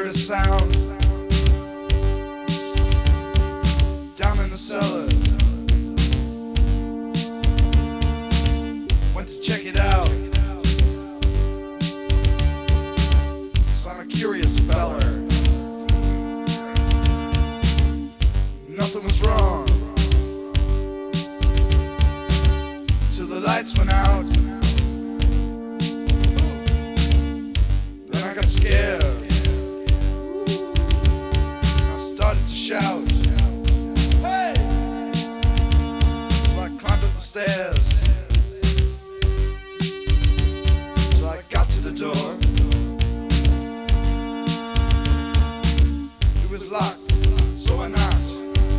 a sound down in the cellars. Went to check it out. So I'm a curious feller. Nothing was wrong till the lights went out. Then I got scared. I started to shout, hey! So I climbed up the stairs till I got to the door. It was locked, so I knocked.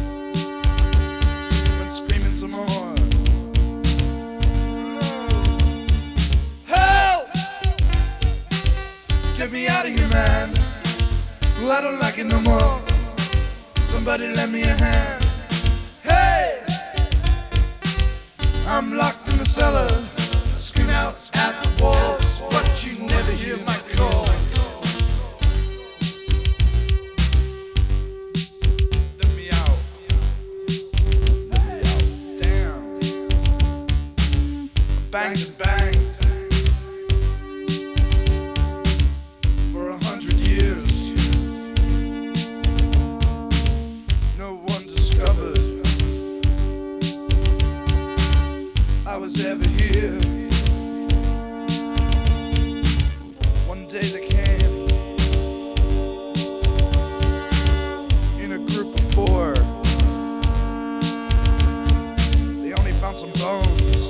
Went screaming some more. Help! Get me out of here, man. Well, I don't like it no more. Somebody lend me a hand. Hey! I'm locked in the cellar. Scream out at the walls, but you never hear my call. Let me out. Let me out. Damn. Banged and banged for 100 years. No one discovered I was ever here. One day they came in a group of 4. They only found some bones,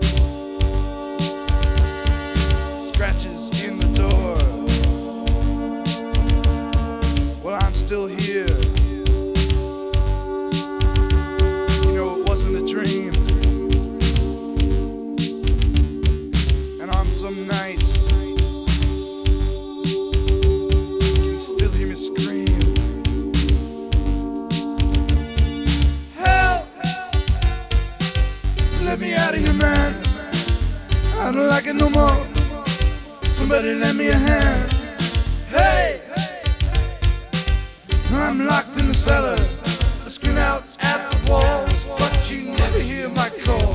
scratches in the door. Well, I'm still here. You know, it wasn't a dream. And on some nights, you can still hear me scream. Help! Let me out of here, man. I don't like it no more. Somebody lend me a hand. Hey! I'm locked in the cellar. I scream out at the walls, but you never hear my call.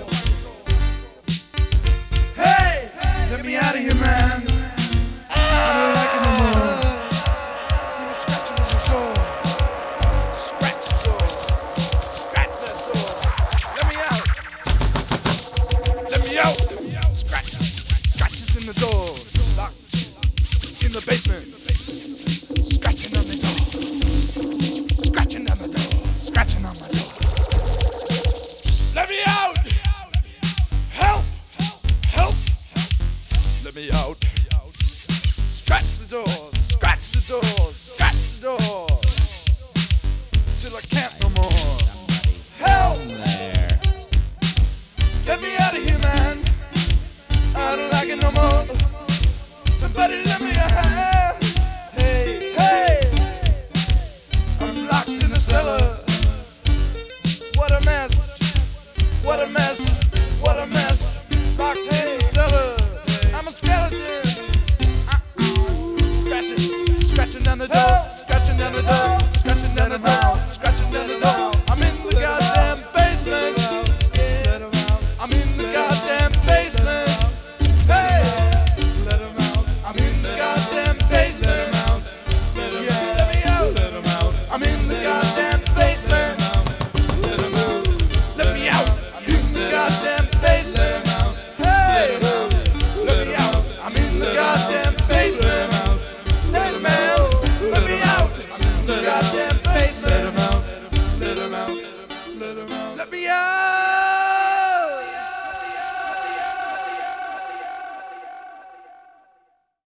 Hey! Let me out of here, man. I don't like it no more. Hear me scratching at the door. Scratch the door. Scratch that door. Let me out. Let me out. Scratches in the door. Locked in the basement. Scratching on the door. Scratching on the door. Scratching on my door. Let me out. Help. Help. Let me out. Scratch the door. Scratch the door. Scratch the door. Till I can't no more. Help. Get me out of here, man. I don't like it no more. Somebody lend me a hand. Hey, hey. I'm locked in the cellar. What a mess. What a mess. What a mess. Locked in the cellar. I'm a skeleton. Scratching down the door.